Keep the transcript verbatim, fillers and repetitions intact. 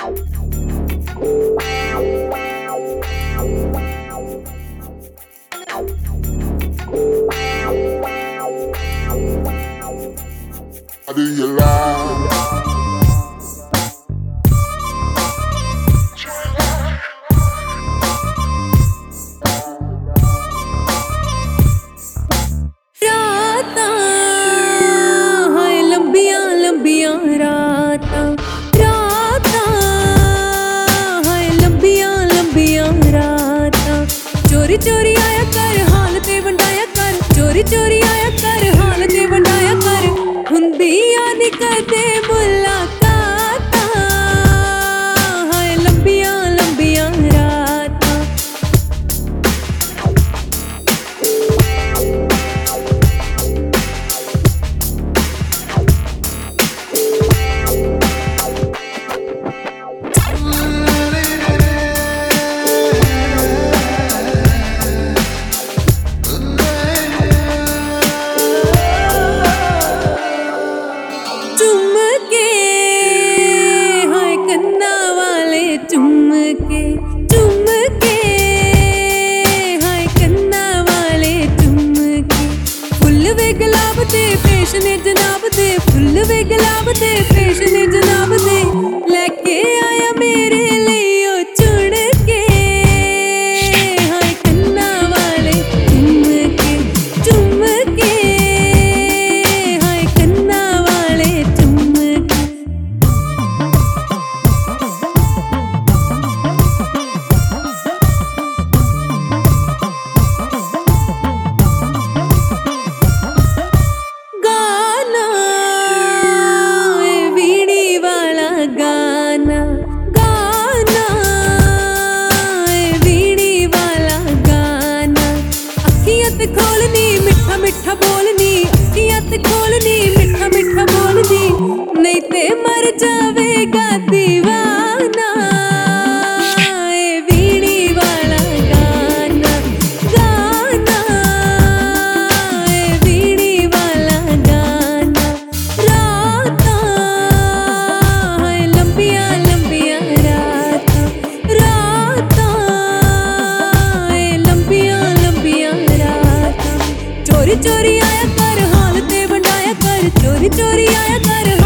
Do you lie? रातां हाय लंबियां लंबियां रातां, रातां हाय लंबियां लंबियां रातां। चोरी चोरी आया कर हाल ते वंडाया कर, चोरी चोरी आया कर हाल ते वंडाया कर। हुंदियां नी कदे मुलाकातां हाय लंबियां लंबियां रातां। चुम के हाय कन्ना वाले चुम के, चुम के हाय कन्ना वाले चुम के। फुल वे गुलाब दे पेश ने जनाब दे, फुल वे गुलाब दे पेश ने जनाब दे। लेके आया मेरे लिए ओ चुन के हाय कन्ना वाले चुम के, चुम के हाय कन्ना वाले चुम के। गाना ए वीणी वाला गाना, गाना ए वीणी वाला गाना। अखियां ते खोलनी मिठा मिठा बोलनी, अखियां ते खोलनी मिठा मिठा बोलनी। नहीं ते मर जावेगा दीवाना ए वीणी वाला गाना, गाना ए वीणी वाला गाना। रातां हाय लंबियां लंबियां रातां, रातां ए लंबियां लंबियां रातां। चोरी चोरी आया कर हाल ते वंडाया कर, चोरी चोरी आया कर